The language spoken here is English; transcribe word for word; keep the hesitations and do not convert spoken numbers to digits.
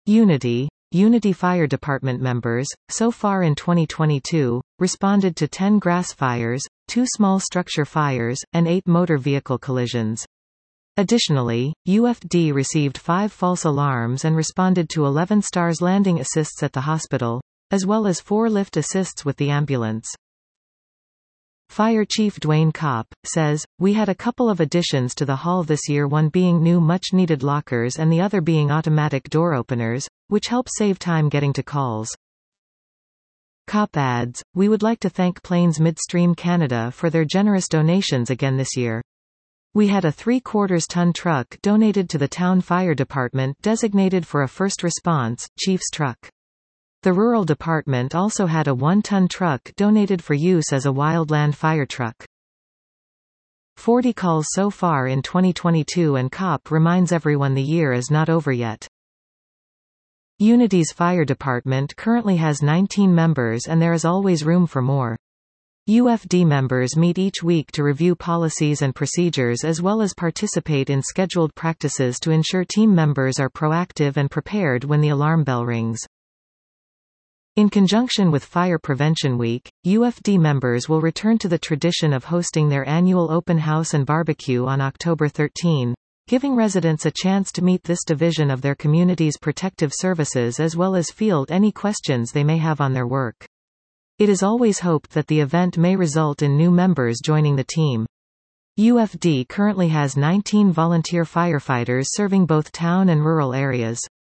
Unity, Unity Fire Department members, so far in twenty twenty-two, responded to ten grass fires, two small structure fires, and eight motor vehicle collisions. Additionally, U F D received five false alarms and responded to eleven STARS landing assists at the hospital, as well as four lift assists with the ambulance. Fire Chief Dwayne Kopp says, "We had a couple of additions to the hall this year, one being new much-needed lockers and the other being automatic door openers, which help save time getting to calls." Kopp adds, "We would like to thank Plains Midstream Canada for their generous donations again this year. We had a three-quarters ton truck donated to the town fire department designated for a first response, Chief's truck. The rural department also had a one-ton truck donated for use as a wildland fire truck." forty calls so far in twenty twenty-two, and Kopp reminds everyone the year is not over yet. Unity's fire department currently has nineteen members and there is always room for more. U F D members meet each week to review policies and procedures as well as participate in scheduled practices to ensure team members are proactive and prepared when the alarm bell rings. In conjunction with Fire Prevention Week, U F D members will return to the tradition of hosting their annual open house and barbecue on October thirteenth, giving residents a chance to meet this division of their community's protective services as well as field any questions they may have on their work. It is always hoped that the event may result in new members joining the team. U F D currently has nineteen volunteer firefighters serving both town and rural areas.